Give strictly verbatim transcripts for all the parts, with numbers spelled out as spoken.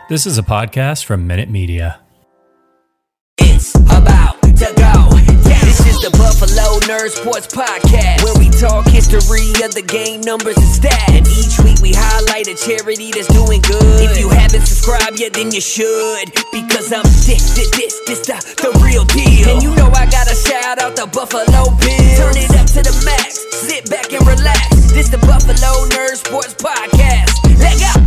This is a podcast from Minute Media. It's about to go down. This is the Buffalo Nerd Sports Podcast, where we talk history of the game, numbers, and stats. And each week we highlight a charity that's doing good. If you haven't subscribed yet, then you should, because I'm this, this, this, this the, the real deal. And you know I gotta shout out the Buffalo Bills. Turn it up to the max, sit back and relax. This the Buffalo Nerd Sports Podcast. Let go.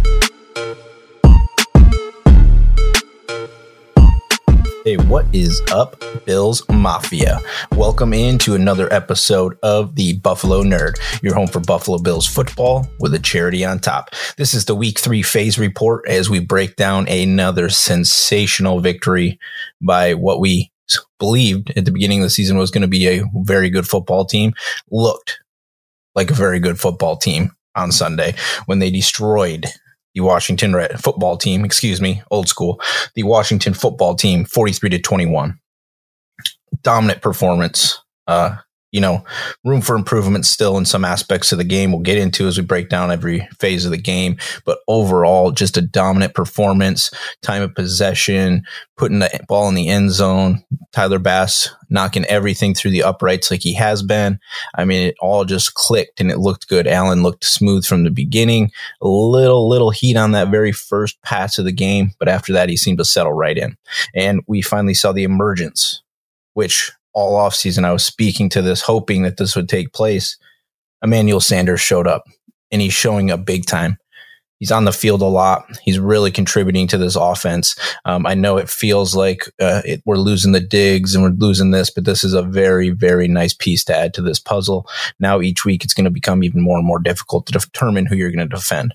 Hey, what is up, Bills Mafia? Welcome into another episode of the Buffalo Nerd, your home for Buffalo Bills football with a charity on top. This is the week three phase report as we break down another sensational victory by what we believed at the beginning of the season was going to be a very good football team. Looked like a very good football team on Sunday when they destroyed the Washington Red football team, excuse me, old school, the Washington football team, forty-three to twenty-one. Dominant performance. Uh, you know, room for improvement still in some aspects of the game we'll get into as we break down every phase of the game. But overall, just a dominant performance, time of possession, putting the ball in the end zone, Tyler Bass knocking everything through the uprights like he has been. I mean, it all just clicked and it looked good. Allen looked smooth from the beginning. A little, little heat on that very first pass of the game. But after that, he seemed to settle right in. And we finally saw the emergence, which all offseason I was speaking to this, hoping that this would take place. Emmanuel Sanders showed up, and he's showing up big time. He's on the field a lot. He's really contributing to this offense. Um, I know it feels like uh, it, we're losing the Diggs and we're losing this, but this is a very, very nice piece to add to this puzzle. Now each week it's going to become even more and more difficult to determine who you're going to defend.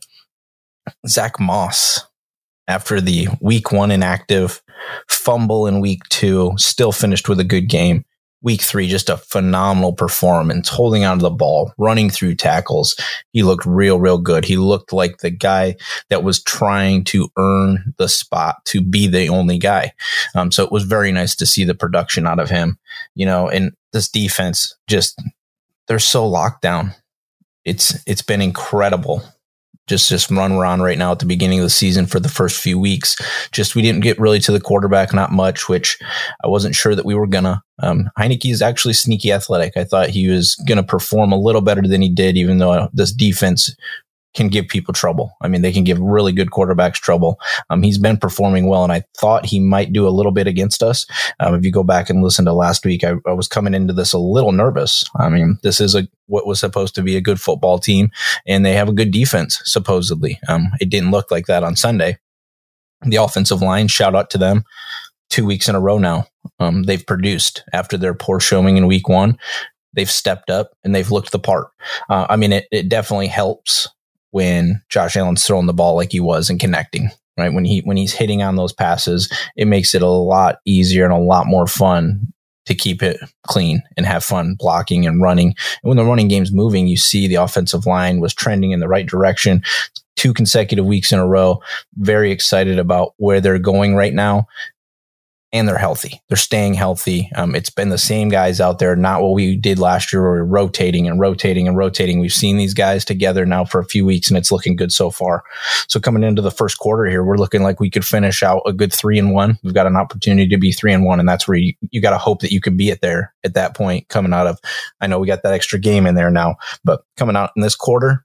Zach Moss, after the week one inactive, fumble in week two, still finished with a good game. Week three, just a phenomenal performance, holding onto the ball, running through tackles. He looked real, real good. He looked like the guy that was trying to earn the spot to be the only guy. Um, so it was very nice to see the production out of him. You know, and this defense, just, they're so locked down. It's It's been incredible. Just just run around right now at the beginning of the season for the first few weeks. Just we didn't get really to the quarterback, not much, which I wasn't sure that we were gonna. Um, Heineke is actually sneaky athletic. I thought he was gonna perform a little better than he did, even though this defense can give people trouble. I mean, they can give really good quarterbacks trouble. Um, he's been performing well, and I thought he might do a little bit against us. Um, if you go back and listen to last week, I, I was coming into this a little nervous. I mean, this is a what was supposed to be a good football team, and they have a good defense, supposedly. Um, it didn't look like that on Sunday. The offensive line, shout out to them. Two weeks in a row now, um, they've produced after their poor showing in week one. They've stepped up, and they've looked the part. Uh, I mean, it, it definitely helps when Josh Allen's throwing the ball like he was and connecting, right? When he when he's hitting on those passes, it makes it a lot easier and a lot more fun to keep it clean and have fun blocking and running. And when the running game's moving, you see the offensive line was trending in the right direction two consecutive weeks in a row. Very excited about where they're going right now. And they're healthy. They're staying healthy. Um, it's been the same guys out there, not what we did last year where we were rotating and rotating and rotating. We've seen these guys together now for a few weeks, and it's looking good so far. So coming into the first quarter here, we're looking like we could finish out a good three and one. We've got an opportunity to be three and one, and that's where you, you got to hope that you can be it there at that point coming out of, I know we got that extra game in there now, but coming out in this quarter,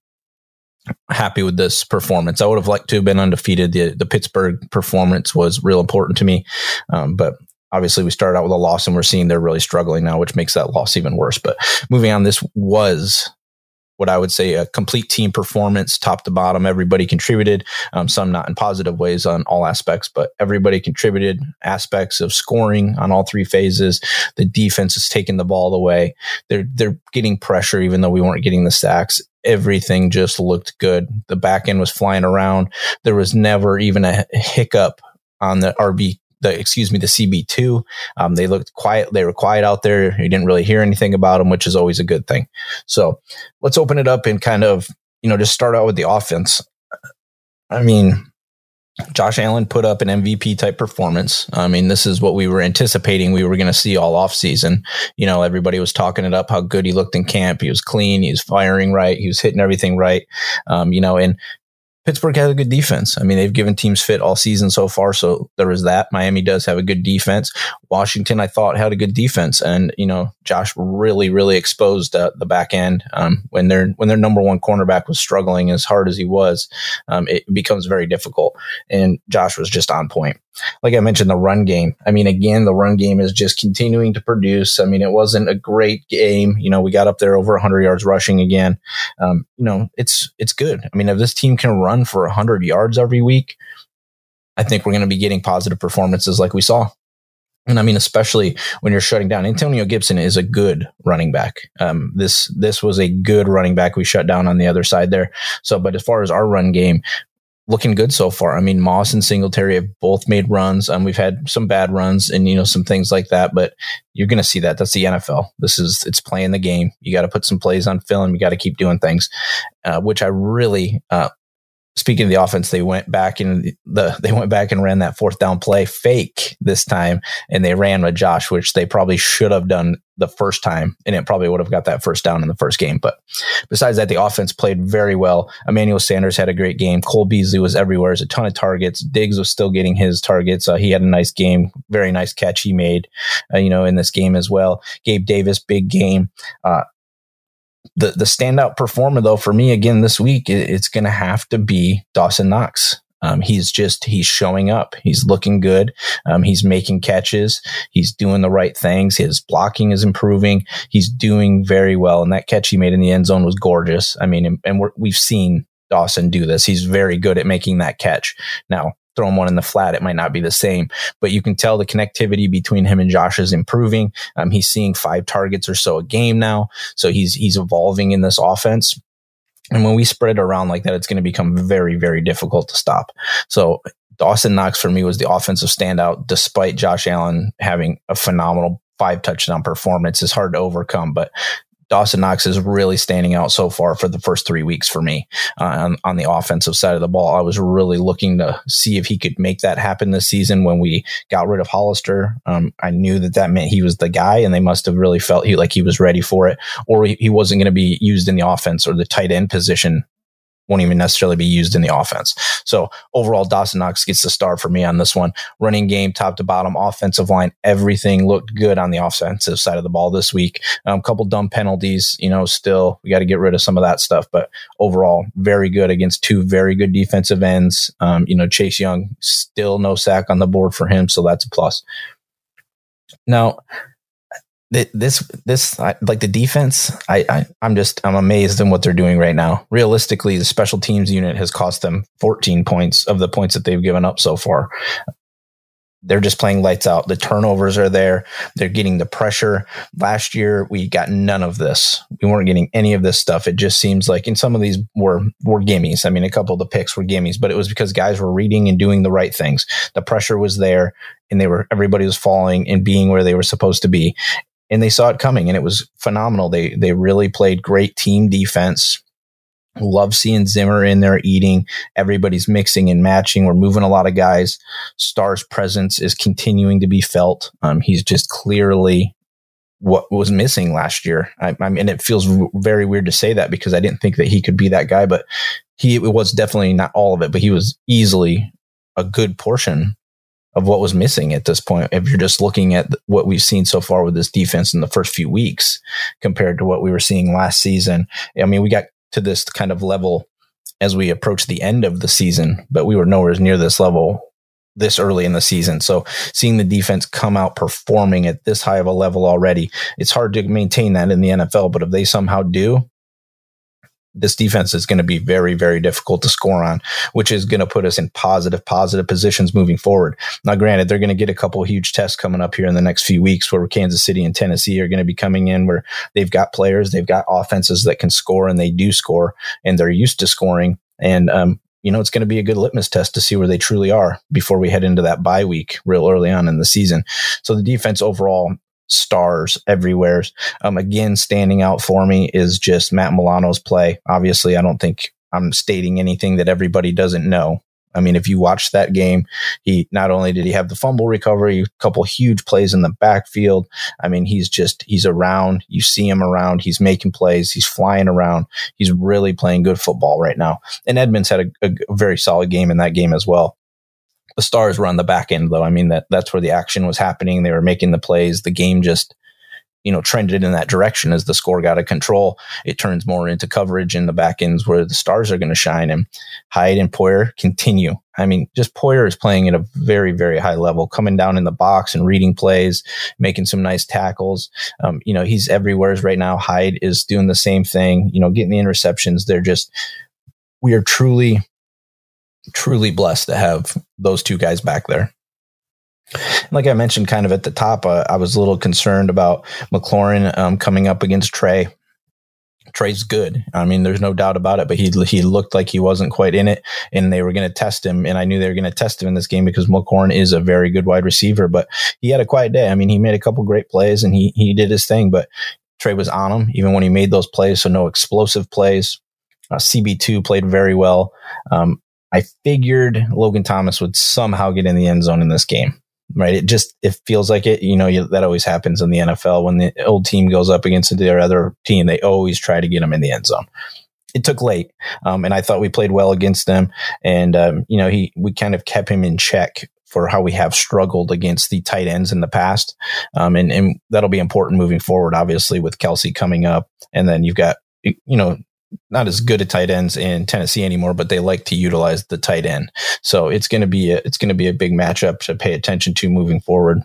happy with this performance. I would have liked to have been undefeated. The, the Pittsburgh performance was real important to me. Um, but obviously we started out with a loss, and we're seeing they're really struggling now, which makes that loss even worse. But moving on, this was what I would say a complete team performance, top to bottom. Everybody contributed, um, some not in positive ways on all aspects, but everybody contributed aspects of scoring on all three phases. The defense is taking the ball away. They're, they're getting pressure, even though we weren't getting the sacks. Everything just looked good. The back end was flying around. There was never even a hiccup on the R B, the excuse me, the C B two. Um, they looked quiet. They were quiet out there. You didn't really hear anything about them, which is always a good thing. So let's open it up and kind of, you know, just start out with the offense. I mean, Josh Allen put up an M V P type performance. I mean, this is what we were anticipating we were going to see all offseason. You know, everybody was talking it up, how good he looked in camp. He was clean. He was firing right. He was hitting everything right. Um, you know, and Pittsburgh has a good defense. I mean, they've given teams fit all season so far, so there is that. Miami does have a good defense. Washington, I thought, had a good defense, and you know, Josh really, really exposed uh, the back end um, when their when their number one cornerback was struggling as hard as he was. Um, it becomes very difficult, and Josh was just on point. Like I mentioned, the run game. I mean, again, the run game is just continuing to produce. I mean, it wasn't a great game. You know, we got up there over one hundred yards rushing again. Um, you know, it's it's good. I mean, if this team can run for one hundred yards every week, I think we're going to be getting positive performances like we saw. And I mean, especially when you're shutting down. Antonio Gibson is a good running back. Um, this this was a good running back we shut down on the other side there. So, but as far as our run game, looking good so far. I mean, Moss and Singletary have both made runs. Um, we've had some bad runs and, you know, some things like that, but you're going to see that. That's the N F L. This is, it's playing the game. You got to put some plays on film. You got to keep doing things, uh, which I really, uh, speaking of the offense, they went back and the they went back and ran that fourth down play fake this time, and they ran with Josh, which they probably should have done the first time, and it probably would have got that first down in the first game. But besides that, the offense played very well. Emmanuel Sanders had a great game. Cole Beasley was everywhere. There's a ton of targets. Diggs was still getting his targets. Uh, he had a nice game, very nice catch he made, uh, you know, in this game as well. Gabe Davis, big game. Uh, The the standout performer, though, for me, again, this week, it's going to have to be Dawson Knox. Um, he's just, he's showing up. He's looking good. Um, he's making catches. He's doing the right things. His blocking is improving. He's doing very well. And that catch he made in the end zone was gorgeous. I mean, and, and we're, we've seen Dawson do this. He's very good at making that catch. Now, throw him one in the flat, it might not be the same, but you can tell the connectivity between him and Josh is improving. Um, he's seeing five targets or so a game now. So he's, he's evolving in this offense. And when we spread it around like that, it's going to become very, very difficult to stop. So Dawson Knox for me was the offensive standout, despite Josh Allen having a phenomenal five touchdown performance. It's hard to overcome, but Dawson Knox is really standing out so far for the first three weeks for me uh, on, on the offensive side of the ball. I was really looking to see if he could make that happen this season when we got rid of Hollister. Um, I knew that that meant he was the guy, and they must have really felt he like he was ready for it, or he, he wasn't going to be used in the offense, or the tight end position won't even necessarily be used in the offense. So overall, Dawson Knox gets the star for me on this one. Running game, top to bottom, offensive line, everything looked good on the offensive side of the ball this week. A um, couple dumb penalties, you know, still we got to get rid of some of that stuff, but overall, very good against two very good defensive ends. Um, you know, Chase Young, still no sack on the board for him, so that's a plus. Now, This, this, like the defense, I, I, I'm just, I'm amazed in what they're doing right now. Realistically, the special teams unit has cost them fourteen points of the points that they've given up so far. They're just playing lights out. The turnovers are there. They're getting the pressure. Last year, we got none of this. We weren't getting any of this stuff. It just seems like, and some of these were, were gimmies. I mean, a couple of the picks were gimmies, but it was because guys were reading and doing the right things. The pressure was there, and they were, everybody was falling and being where they were supposed to be. And they saw it coming, and it was phenomenal. They they really played great team defense. Love seeing Zimmer in there eating. Everybody's mixing and matching. We're moving a lot of guys. Starr's presence is continuing to be felt. Um, he's just clearly what was missing last year. I, I mean, it feels very weird to say that because I didn't think that he could be that guy, but he was definitely not all of it, but he was easily a good portion of what was missing at this point. If you're just looking at what we've seen so far with this defense in the first few weeks compared to what we were seeing last season. I mean, we got to this kind of level as we approach the end of the season, but we were nowhere near this level this early in the season. So seeing the defense come out performing at this high of a level already, it's hard to maintain that in the N F L, but if they somehow do, this defense is going to be very, very difficult to score on, which is going to put us in positive, positive positions moving forward. Now, granted, they're going to get a couple of huge tests coming up here in the next few weeks where Kansas City and Tennessee are going to be coming in where they've got players, they've got offenses that can score, and they do score, and they're used to scoring. And, um, you know, it's going to be a good litmus test to see where they truly are before we head into that bye week real early on in the season. So the defense overall, stars everywhere. Um, again, standing out for me is just Matt Milano's play. Obviously, I don't think I'm stating anything that everybody doesn't know. I mean, if you watch that game, he not only did he have the fumble recovery, a couple huge plays in the backfield. I mean, he's just, he's around. You see him around. He's making plays. He's flying around. He's really playing good football right now. And Edmonds had a, a very solid game in that game as well. The Stars were on the back end, though. I mean, that that's where the action was happening. They were making the plays. The game just, you know, trended in that direction as the score got out of control. It turns more into coverage in the back ends where the Stars are going to shine, and Hyde and Poyer continue. I mean, just Poyer is playing at a very, very high level, coming down in the box and reading plays, making some nice tackles. Um, you know, he's everywhere right now. Hyde is doing the same thing, you know, getting the interceptions. They're just, we are truly, truly blessed to have those two guys back there. Like I mentioned kind of at the top, uh, I was a little concerned about McLaurin um, coming up against Trey. Trey's good. I mean, there's no doubt about it, but he he looked like he wasn't quite in it, and they were going to test him, and I knew they were going to test him in this game because McLaurin is a very good wide receiver, but he had a quiet day. I mean, he made a couple great plays, and he he did his thing, but Trey was on him even when he made those plays, so no explosive plays. Uh, C B two played very well. Um, I figured Logan Thomas would somehow get in the end zone in this game. Right. It just, it feels like it, you know, you, that always happens in the N F L when the old team goes up against their other team, they always try to get them in the end zone. It took late. Um, and I thought we played well against them. And, um, you know, he, we kind of kept him in check for how we have struggled against the tight ends in the past. Um, and, and that'll be important moving forward, obviously, with Kelsey coming up. And then you've got, you know, not as good at tight ends in Tennessee anymore, but they like to utilize the tight end. So it's going to be a, it's going to be a big matchup to pay attention to moving forward.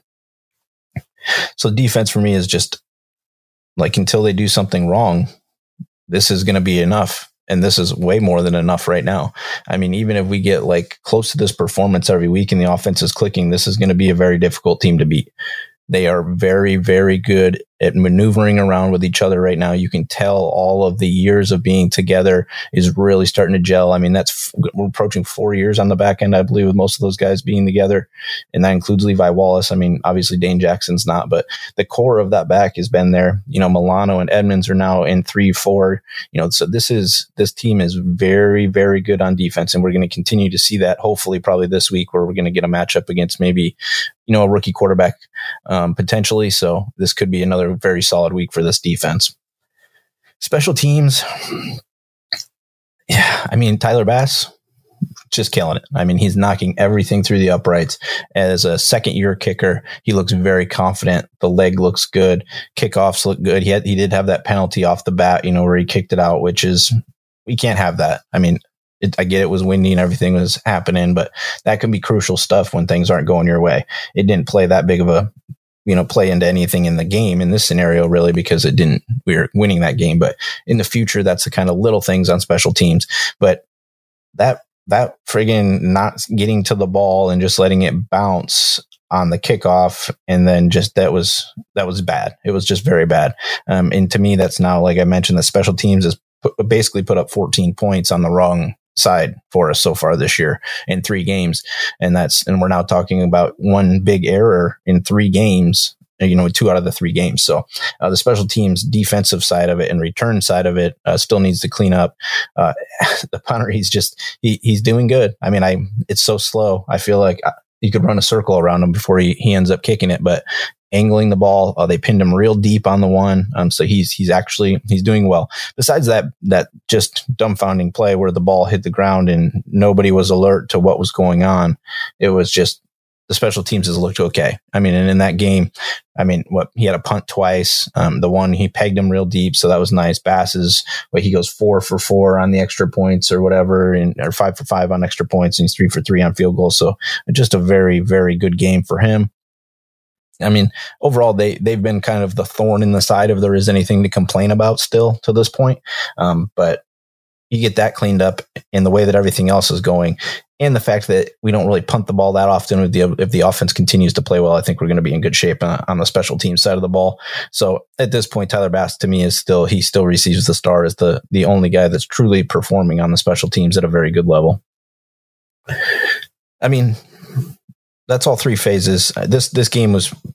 So defense for me is just like, until they do something wrong, this is going to be enough. And this is way more than enough right now. I mean, even if we get like close to this performance every week and the offense is clicking, this is going to be a very difficult team to beat. They are very, very good at maneuvering around with each other right now. You can tell all of the years of being together is really starting to gel. I mean, that's, we're approaching four years on the back end, I believe, with most of those guys being together. And that includes Levi Wallace. I mean, obviously Dane Jackson's not, but the core of that back has been there. You know, Milano and Edmonds are now in three, four, you know, so this is, this team is very, very good on defense. And we're going to continue to see that hopefully probably this week, where we're going to get a matchup against maybe, you know, a rookie quarterback um, potentially. So this could be another very solid week for this defense. Special teams. Yeah. I mean, Tyler Bass, just killing it. I mean, he's knocking everything through the uprights. As a second year kicker, he looks very confident. The leg looks good. Kickoffs look good. He had, he did have that penalty off the bat, you know, where he kicked it out, which is, we can't have that. I mean, It, I get it was windy and everything was happening, but that can be crucial stuff when things aren't going your way. It didn't play that big of a, you know, play into anything in the game in this scenario, really, because it didn't, we were winning that game. But in the future, that's the kind of little things on special teams. But that, that friggin' not getting to the ball and just letting it bounce on the kickoff, and then just that was, that was bad. It was just very bad. Um, and to me, that's now, like I mentioned, the special teams is put, basically put up fourteen points on the wrong side for us so far this year in three games. And that's, and we're now talking about one big error in three games, you know, two out of the three games. So uh, the special teams defensive side of it and return side of it uh, still needs to clean up. Uh, the punter, he's just, he, he's doing good. I mean, I, it's so slow. I feel like you could run a circle around him before he, he ends up kicking it, but angling the ball, uh, they pinned him real deep on the one. Um, so he's, he's actually, he's doing well. Besides that, that just dumbfounding play where the ball hit the ground and nobody was alert to what was going on. It was just, the special teams has looked okay. I mean, and in that game, I mean, what, he had a punt twice. Um, the one he pegged him real deep. So that was nice. Bass's, but he goes four for four on the extra points or whatever, and or five for five on extra points. And he's three for three on field goals. So just a very, very good game for him. I mean, overall, they, they've been kind of the thorn in the side if there is anything to complain about still to this point. Um, but you get that cleaned up in the way that everything else is going. And the fact that we don't really punt the ball that often, if the, if the offense continues to play well, I think we're going to be in good shape on, on the special team side of the ball. So at this point, Tyler Bass to me is still, he still receives the star as the, the only guy that's truly performing on the special teams at a very good level. I mean, that's all three phases. This, this game was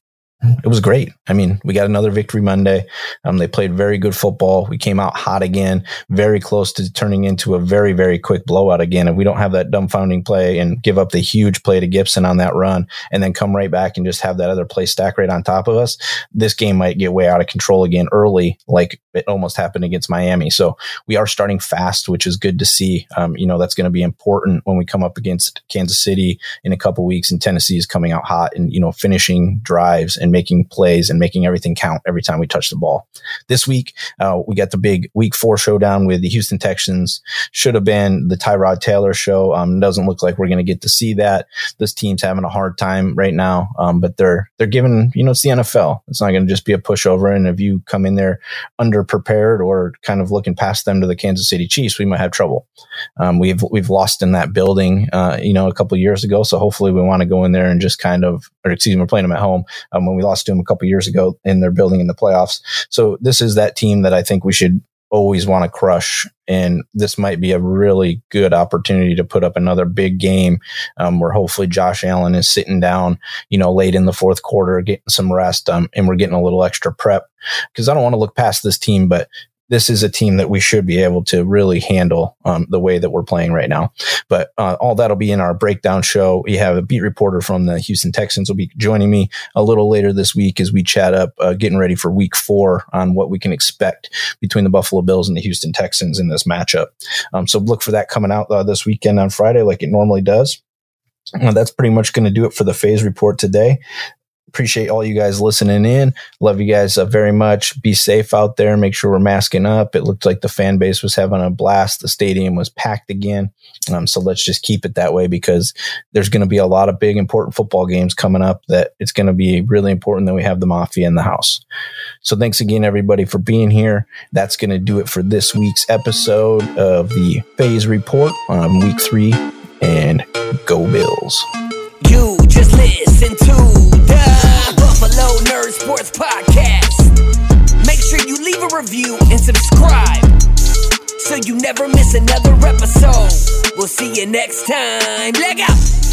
it was great. I mean, we got another victory Monday. Um, they played very good football. We came out hot again, very close to turning into a very, very quick blowout again. If we don't have that dumbfounding play and give up the huge play to Gibson on that run and then come right back and just have that other play stack right on top of us, this game might get way out of control again early, like it almost happened against Miami. So we are starting fast, which is good to see. Um, you know, that's going to be important when we come up against Kansas City in a couple weeks, and Tennessee is coming out hot and, you know, finishing drives and making plays and making everything count every time we touch the ball. This week, uh, we got the big week four showdown with the Houston Texans. Should have been the Tyrod Taylor show. Um, doesn't look like we're going to get to see that. This team's having a hard time right now, um, but they're they're giving, you know, it's the N F L. It's not going to just be a pushover. And if you come in there under prepared or kind of looking past them to the Kansas City Chiefs, we might have trouble. Um, we've we've lost in that building, uh, you know, a couple of years ago. So hopefully we want to go in there and just kind of, or excuse me, we're playing them at home um, when we lost to them a couple of years ago in their building in the playoffs. So this is that team that I think we should always want to crush. And this might be a really good opportunity to put up another big game um, where hopefully Josh Allen is sitting down, you know, late in the fourth quarter, getting some rest, um, and we're getting a little extra prep, because I don't want to look past this team, but this is a team that we should be able to really handle um, the way that we're playing right now. But uh, all that'll be in our breakdown show. We have a beat reporter from the Houston Texans will be joining me a little later this week as we chat up, uh, getting ready for week four on what we can expect between the Buffalo Bills and the Houston Texans in this matchup. Um, so look for that coming out uh, this weekend on Friday like it normally does. Uh, that's pretty much going to do it for the Phase Report today. Appreciate all you guys listening in. Love you guys uh, very much. Be safe out there. Make sure we're masking up. It looked like the fan base was having a blast. The stadium was packed again. Um, so let's just keep it that way, because there's going to be a lot of big, important football games coming up that it's going to be really important that we have the Mafia in the house. So thanks again, everybody, for being here. That's going to do it for this week's episode of the Phase Report on week three. And go Bills. You just listen to the Buffalo Nerd Sports Podcast. Make sure you leave a review and subscribe so you never miss another episode. We'll see you next time. Leg out.